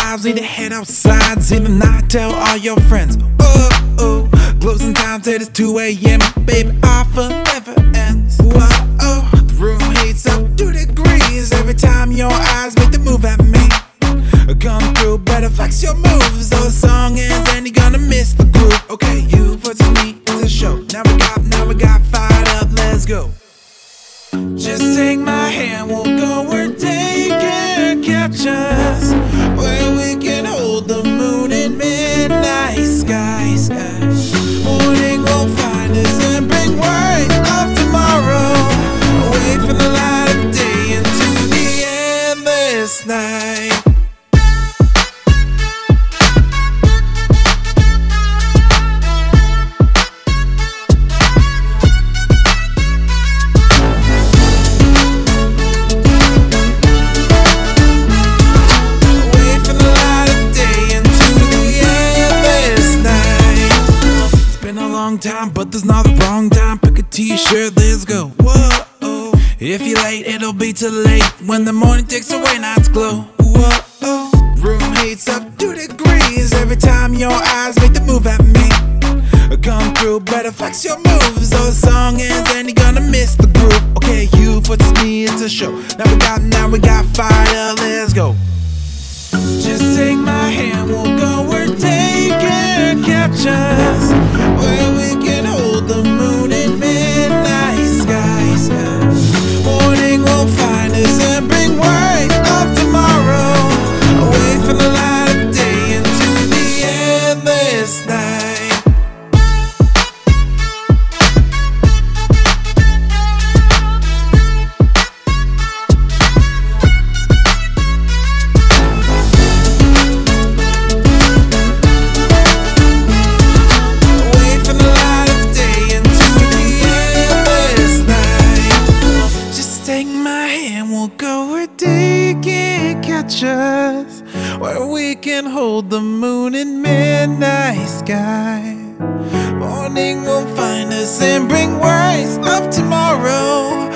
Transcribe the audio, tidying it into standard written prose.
vibes, need to head outside. See the night, tell all your friends. Oh, oh, closing time said it's 2 a.m. Baby, our forever ends. Whoa, oh, the room heats up 2 degrees every time your eyes make the move at me. Come through, better flex your moves. So the song ends and you're gonna miss the groove. Okay, you put me in the show. Now we got fired up, let's go. Just take my hand, we'll go where they can't catch us, where we can hold the moon in midnight skies. Morning will find us and bring word of tomorrow, away from the light of day into the endless night. Time, but there's not the wrong time. Pick a t-shirt, let's go. Whoa, if you're late, it'll be too late. When the morning takes away, night's glow. Whoa, room heats up 2 degrees every time your eyes make the move at me. Come through, better flex your moves. So the song ends and you're gonna miss the groove. Okay, you put me into show. Now we got fire, let's go. Just take my hand, we'll go where they can't catch us, where we can hold the moon in midnight skies. Morning will find us and bring word of tomorrow, away from the light of day into the endless night. Us, where we can hold the moon in midnight sky. Morning will find us and bring words of tomorrow,